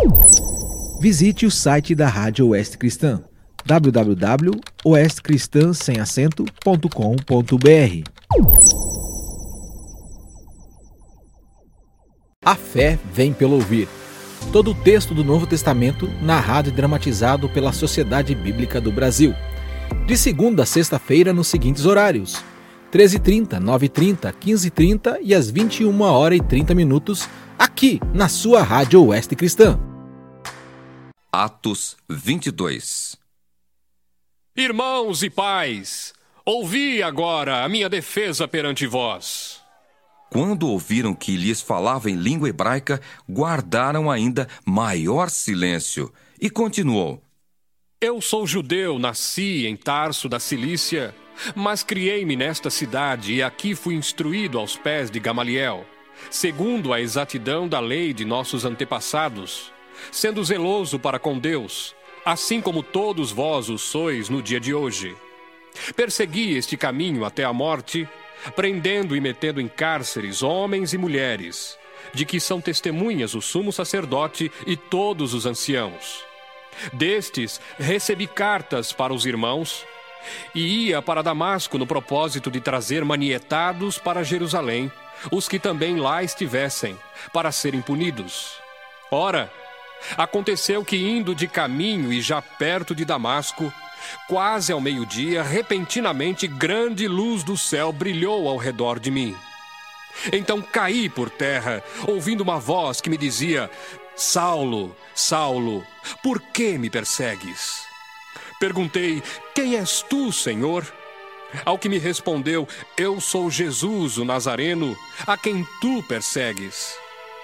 Visite o site da Rádio Oeste Cristã, www.oestcristã.com.br. A fé vem pelo ouvir. Todo o texto do Novo Testamento narrado e dramatizado pela Sociedade Bíblica do Brasil. De segunda a sexta-feira nos seguintes horários: 13h30, 9h30, 15h30 e às 21h30, aqui na sua Rádio Oeste Cristã. Atos 22. Irmãos e pais, ouvi agora a minha defesa perante vós. Quando ouviram que lhes falava em língua hebraica, guardaram ainda maior silêncio. E continuou: Eu sou judeu, nasci em Tarso da Cilícia, mas criei-me nesta cidade e aqui fui instruído aos pés de Gamaliel, segundo a exatidão da lei de nossos antepassados, sendo zeloso para com Deus, assim como todos vós o sois no dia de hoje. Persegui este caminho até a morte, prendendo e metendo em cárceres homens e mulheres, de que são testemunhas o sumo sacerdote e todos os anciãos. Destes recebi cartas para os irmãos, e ia para Damasco no propósito de trazer manietados para Jerusalém os que também lá estivessem, para serem punidos. Ora, aconteceu que indo de caminho e já perto de Damasco, quase ao meio-dia, repentinamente grande luz do céu brilhou ao redor de mim. Então caí por terra, ouvindo uma voz que me dizia: Saulo, Saulo, por que me persegues? Perguntei: Quem és tu, Senhor? Ao que me respondeu: Eu sou Jesus, o Nazareno, a quem tu persegues.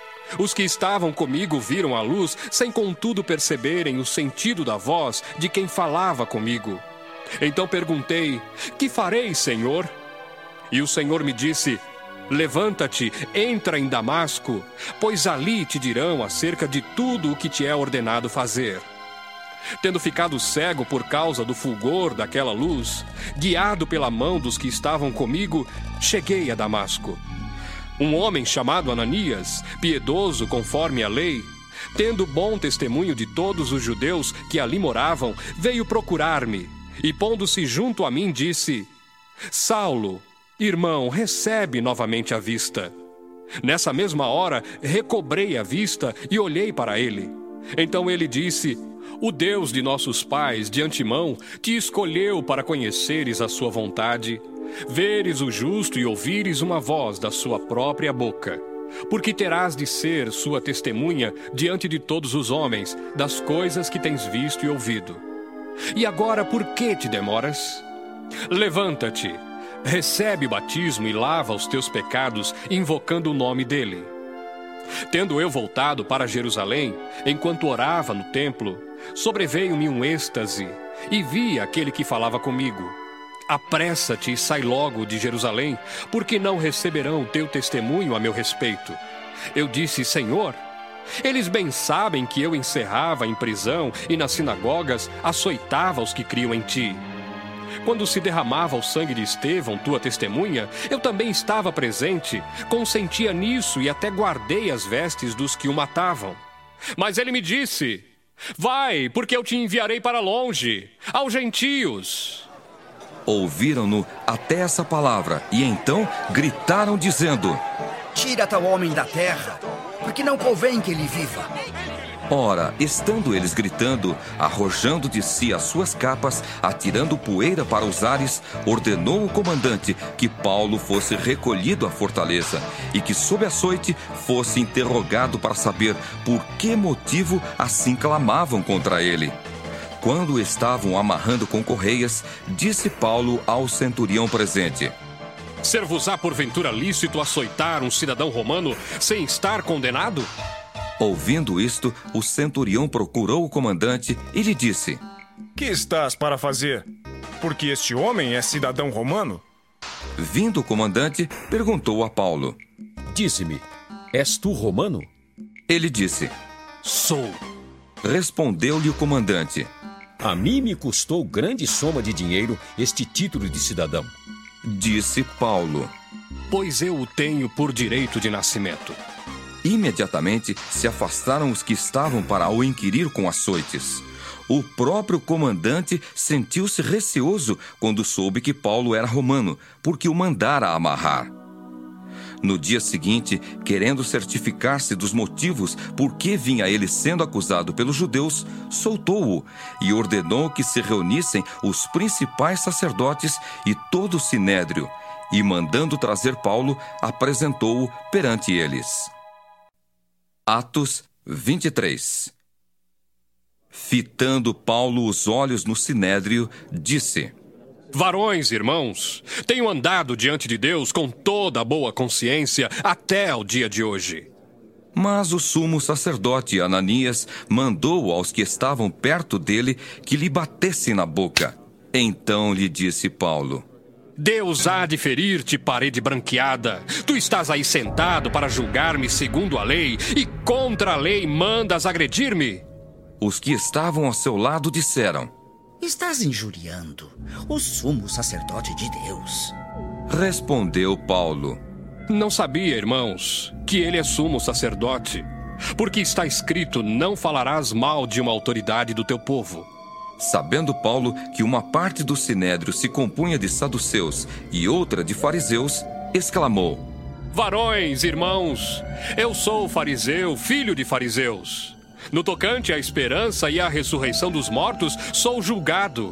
Os que estavam comigo viram a luz, sem contudo perceberem o sentido da voz de quem falava comigo. Então perguntei: Que farei, Senhor? E o Senhor me disse: Levanta-te, entra em Damasco, pois ali te dirão acerca de tudo o que te é ordenado fazer. Tendo ficado cego por causa do fulgor daquela luz, guiado pela mão dos que estavam comigo, cheguei a Damasco. Um homem chamado Ananias, piedoso conforme a lei, tendo bom testemunho de todos os judeus que ali moravam, veio procurar-me e, pondo-se junto a mim, disse: Saulo, irmão, recebe novamente a vista. Nessa mesma hora, recobrei a vista e olhei para ele. Então ele disse: O Deus de nossos pais, de antemão, te escolheu para conheceres a sua vontade, veres o justo e ouvires uma voz da sua própria boca, porque terás de ser sua testemunha diante de todos os homens das coisas que tens visto e ouvido. E agora por que te demoras? Levanta-te, recebe o batismo e lava os teus pecados, invocando o nome dele. Tendo eu voltado para Jerusalém, enquanto orava no templo, sobreveio-me um êxtase, e vi aquele que falava comigo: Apressa-te e sai logo de Jerusalém, porque não receberão teu testemunho a meu respeito. Eu disse: Senhor, eles bem sabem que eu encerrava em prisão e nas sinagogas açoitava os que criam em ti. Quando se derramava o sangue de Estevão, tua testemunha, eu também estava presente, consentia nisso e até guardei as vestes dos que o matavam. Mas ele me disse: Vai, porque eu te enviarei para longe, aos gentios. Ouviram-no até essa palavra e então gritaram dizendo: Tira tal homem da terra, porque não convém que ele viva. Ora, estando eles gritando, arrojando de si as suas capas, atirando poeira para os ares, ordenou o comandante que Paulo fosse recolhido à fortaleza e que, sob açoite, fosse interrogado para saber por que motivo assim clamavam contra ele. Quando o estavam amarrando com correias, disse Paulo ao centurião presente: Ser-vos-á porventura lícito açoitar um cidadão romano sem estar condenado? Ouvindo isto, o centurião procurou o comandante e lhe disse: Que estás para fazer? Porque este homem é cidadão romano? Vindo o comandante, perguntou a Paulo: Dize-me, és tu romano? Ele disse: Sou. Respondeu-lhe o comandante: A mim me custou grande soma de dinheiro este título de cidadão. Disse Paulo: Pois eu o tenho por direito de nascimento. Imediatamente se afastaram os que estavam para o inquirir com açoites. O próprio comandante sentiu-se receoso quando soube que Paulo era romano, porque o mandara amarrar. No dia seguinte, querendo certificar-se dos motivos por que vinha ele sendo acusado pelos judeus, soltou-o e ordenou que se reunissem os principais sacerdotes e todo o sinédrio, e mandando trazer Paulo, apresentou-o perante eles. Atos 23. Fitando Paulo os olhos no sinédrio, disse: Varões, irmãos, tenho andado diante de Deus com toda a boa consciência até o dia de hoje. Mas o sumo sacerdote Ananias mandou aos que estavam perto dele que lhe batessem na boca. Então lhe disse Paulo: Deus há de ferir-te, parede branqueada. Tu estás aí sentado para julgar-me segundo a lei, e contra a lei mandas agredir-me? Os que estavam ao seu lado disseram: Estás injuriando o sumo sacerdote de Deus. Respondeu Paulo: Não sabia, irmãos, que ele é sumo sacerdote, porque está escrito: não falarás mal de uma autoridade do teu povo. Sabendo Paulo que uma parte do sinédrio se compunha de saduceus e outra de fariseus, exclamou: Varões, irmãos, eu sou fariseu, filho de fariseus. No tocante à esperança e à ressurreição dos mortos, sou julgado.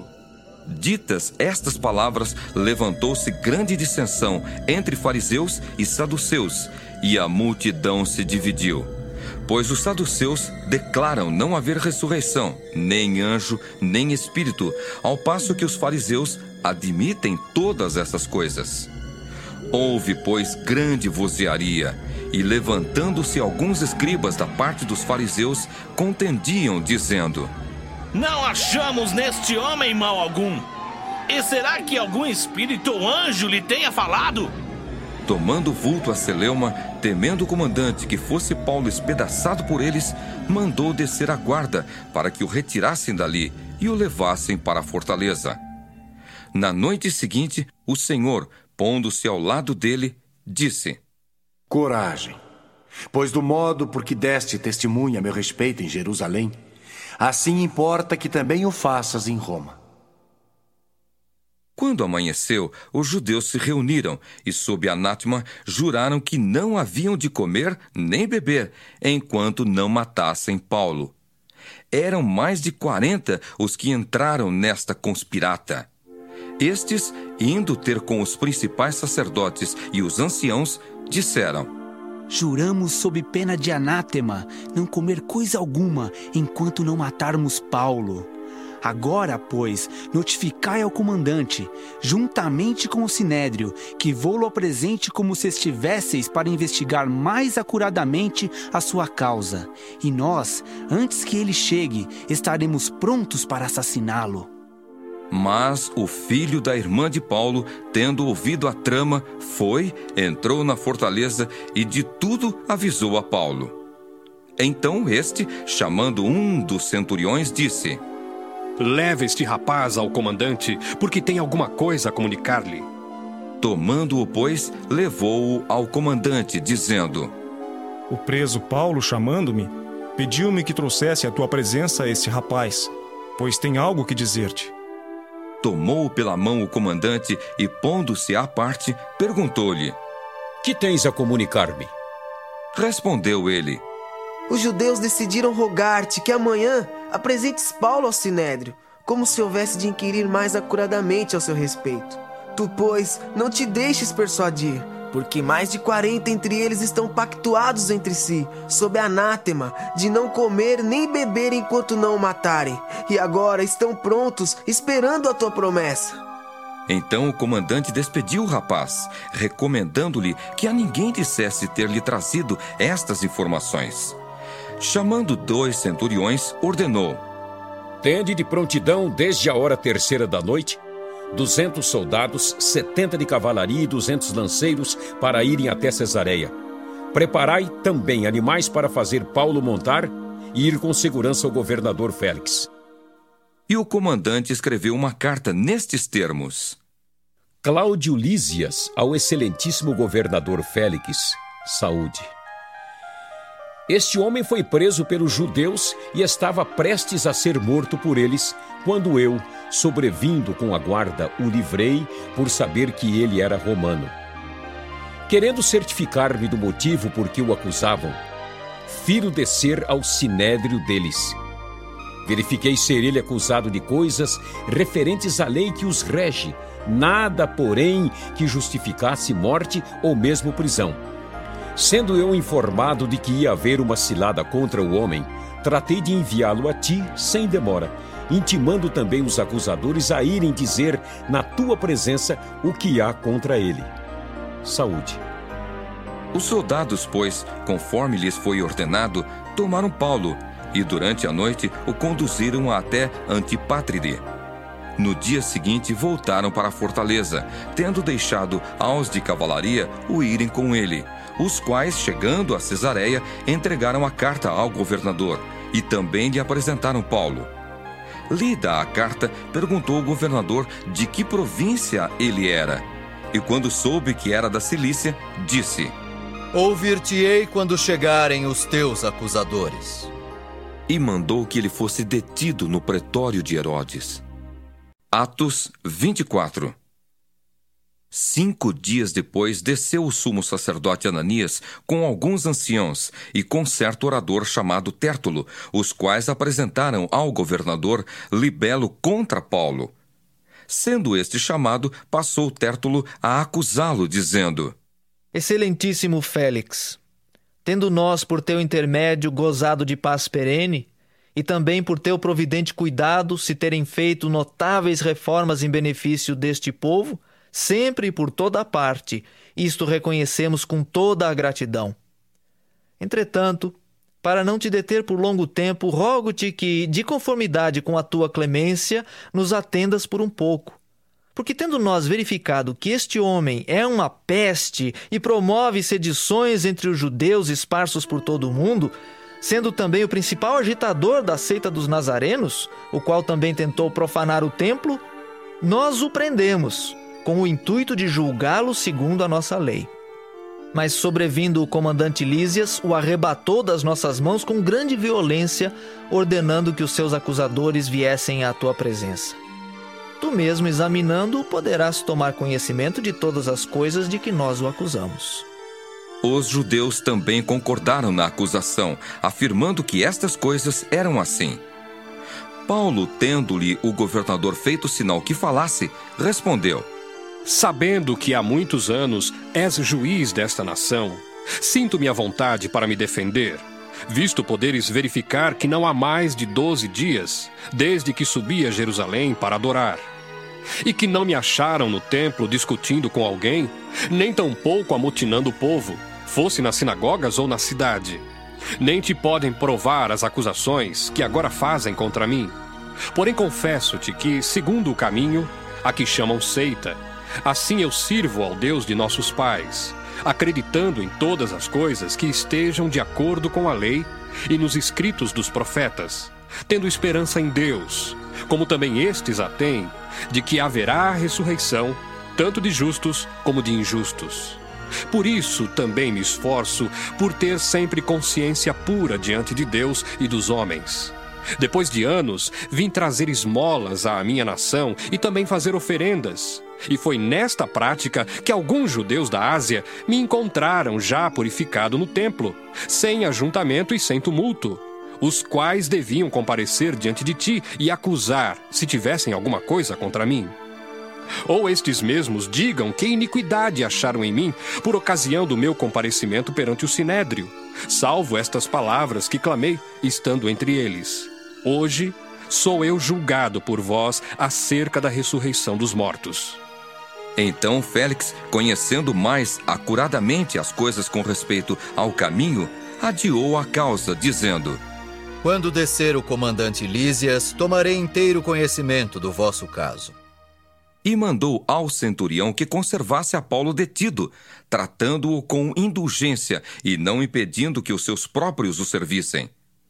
Ditas estas palavras, levantou-se grande dissensão entre fariseus e saduceus, e a multidão se dividiu. Pois os saduceus declaram não haver ressurreição, nem anjo, nem espírito, ao passo que os fariseus admitem todas essas coisas. Houve, pois, grande vozearia, e levantando-se alguns escribas da parte dos fariseus, contendiam, dizendo: Não achamos neste homem mal algum. E será que algum espírito ou anjo lhe tenha falado? Tomando vulto a celeuma, temendo o comandante que fosse Paulo espedaçado por eles, mandou descer a guarda para que o retirassem dali e o levassem para a fortaleza. Na noite seguinte, o Senhor, pondo-se ao lado dele, disse: Coragem, pois do modo por que deste testemunha a meu respeito em Jerusalém, assim importa que também o faças em Roma. Quando amanheceu, os judeus se reuniram e, sob anátema, juraram que não haviam de comer nem beber, enquanto não matassem Paulo. Eram mais de 40 os que entraram nesta conspirata. Estes, indo ter com os principais sacerdotes e os anciãos, disseram: Juramos sob pena de anátema não comer coisa alguma enquanto não matarmos Paulo. Agora, pois, notificai ao comandante, juntamente com o sinédrio, que vou-lo apresente como se estivesseis para investigar mais acuradamente a sua causa. E nós, antes que ele chegue, estaremos prontos para assassiná-lo. Mas o filho da irmã de Paulo, tendo ouvido a trama, entrou na fortaleza e de tudo avisou a Paulo. Então este, chamando um dos centuriões, disse: Leve este rapaz ao comandante, porque tem alguma coisa a comunicar-lhe. Tomando-o, pois, levou-o ao comandante, dizendo: O preso Paulo, chamando-me, pediu-me que trouxesse à tua presença esse rapaz, pois tem algo que dizer-te. Tomou pela mão o comandante e, pondo-se à parte, perguntou-lhe: Que tens a comunicar-me? Respondeu ele: Os judeus decidiram rogar-te que amanhã apresentes Paulo ao sinédrio, como se houvesse de inquirir mais acuradamente ao seu respeito. Tu, pois, não te deixes persuadir, porque mais de 40 entre eles estão pactuados entre si, sob anátema, de não comer nem beber enquanto não o matarem, e agora estão prontos, esperando a tua promessa. Então o comandante despediu o rapaz, recomendando-lhe que a ninguém dissesse ter-lhe trazido estas informações. Chamando 2 centuriões, ordenou: Tende de prontidão desde a hora 3ª da noite 200 soldados, 70 de cavalaria e 200 lanceiros para irem até Cesareia. Preparai também animais para fazer Paulo montar e ir com segurança ao governador Félix. E o comandante escreveu uma carta nestes termos: Cláudio Lísias, ao excelentíssimo governador Félix, saúde. Este homem foi preso pelos judeus e estava prestes a ser morto por eles, quando eu, sobrevindo com a guarda, o livrei por saber que ele era romano. Querendo certificar-me do motivo por que o acusavam, firo descer ao sinédrio deles. Verifiquei ser ele acusado de coisas referentes à lei que os rege, nada, porém, que justificasse morte ou mesmo prisão. Sendo eu informado de que ia haver uma cilada contra o homem, tratei de enviá-lo a ti sem demora, intimando também os acusadores a irem dizer na tua presença o que há contra ele. Saúde. Os soldados, pois, conforme lhes foi ordenado, tomaram Paulo e durante a noite o conduziram até Antipátride. No dia seguinte voltaram para a fortaleza, tendo deixado aos de cavalaria o irem com ele, os quais, chegando a Cesareia, entregaram a carta ao governador e também lhe apresentaram Paulo. Lida a carta, perguntou o governador de que província ele era. E quando soube que era da Cilícia, disse: Ouvir-te-ei quando chegarem os teus acusadores. E mandou que ele fosse detido no pretório de Herodes. Atos 24. 5 dias depois, desceu o sumo sacerdote Ananias com alguns anciãos e com certo orador chamado Tértulo, os quais apresentaram ao governador libelo contra Paulo. Sendo este chamado, passou Tértulo a acusá-lo, dizendo: Excelentíssimo Félix, tendo nós por teu intermédio gozado de paz perene, e também por teu providente cuidado se terem feito notáveis reformas em benefício deste povo, sempre e por toda a parte, isto reconhecemos com toda a gratidão. Entretanto, para não te deter por longo tempo, rogo-te que, de conformidade com a tua clemência, nos atendas por um pouco. Porque tendo nós verificado que este homem é uma peste e promove sedições entre os judeus esparsos por todo o mundo, sendo também o principal agitador da seita dos nazarenos, o qual também tentou profanar o templo, nós o prendemos, com o intuito de julgá-lo segundo a nossa lei. Mas sobrevindo o comandante Lísias, o arrebatou das nossas mãos com grande violência, ordenando que os seus acusadores viessem à tua presença. Tu mesmo, examinando-o, poderás tomar conhecimento de todas as coisas de que nós o acusamos. Os judeus também concordaram na acusação, afirmando que estas coisas eram assim. Paulo, tendo-lhe o governador feito sinal que falasse, respondeu: Sabendo que há muitos anos és juiz desta nação, sinto-me à vontade para me defender, visto poderes verificar que não há mais de 12 dias, desde que subi a Jerusalém para adorar, e que não me acharam no templo discutindo com alguém, nem tampouco amotinando o povo, fosse nas sinagogas ou na cidade. Nem te podem provar as acusações que agora fazem contra mim. Porém confesso-te que, segundo o caminho, a que chamam seita, assim eu sirvo ao Deus de nossos pais, acreditando em todas as coisas que estejam de acordo com a lei e nos escritos dos profetas, tendo esperança em Deus, como também estes a têm, de que haverá ressurreição, tanto de justos como de injustos. Por isso também me esforço por ter sempre consciência pura diante de Deus e dos homens. Depois de anos, vim trazer esmolas à minha nação e também fazer oferendas. E foi nesta prática que alguns judeus da Ásia me encontraram já purificado no templo, sem ajuntamento e sem tumulto, os quais deviam comparecer diante de ti e acusar, se tivessem alguma coisa contra mim. Ou estes mesmos digam que iniquidade acharam em mim por ocasião do meu comparecimento perante o sinédrio, salvo estas palavras que clamei, estando entre eles: Hoje sou eu julgado por vós acerca da ressurreição dos mortos. Então Félix, conhecendo mais acuradamente as coisas com respeito ao caminho, adiou a causa, dizendo: Quando descer o comandante Lísias, tomarei inteiro conhecimento do vosso caso. E mandou ao centurião que conservasse a Paulo detido, tratando-o com indulgência e não impedindo que os seus próprios o servissem.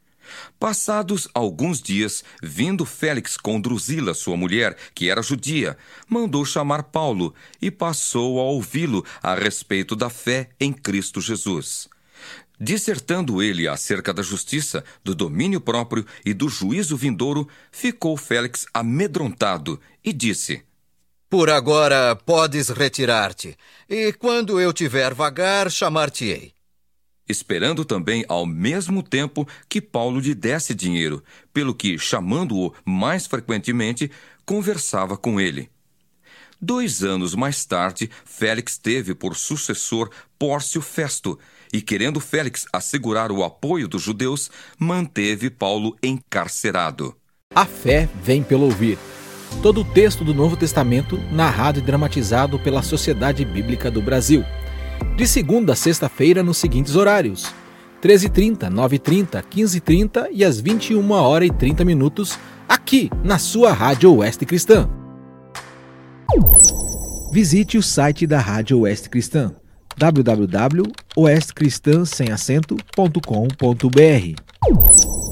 Passados alguns dias, vindo Félix com Drusila, sua mulher, que era judia, mandou chamar Paulo e passou a ouvi-lo a respeito da fé em Cristo Jesus. Dissertando ele acerca da justiça, do domínio próprio e do juízo vindouro, ficou Félix amedrontado e disse: Por agora podes retirar-te, e quando eu tiver vagar, chamar-te-ei. Esperando também ao mesmo tempo que Paulo lhe desse dinheiro, pelo que, chamando-o mais frequentemente, conversava com ele. 2 anos mais tarde, Félix teve por sucessor Pórcio Festo, e querendo Félix assegurar o apoio dos judeus, manteve Paulo encarcerado. A fé vem pelo ouvir. Todo o texto do Novo Testamento narrado e dramatizado pela Sociedade Bíblica do Brasil. De segunda a sexta-feira nos seguintes horários: 13h30, 9h30, 15h30 e às 21h30, aqui na sua Rádio Oeste Cristã. Visite o site da Rádio Oeste Cristã, www.oestcristã.com.br.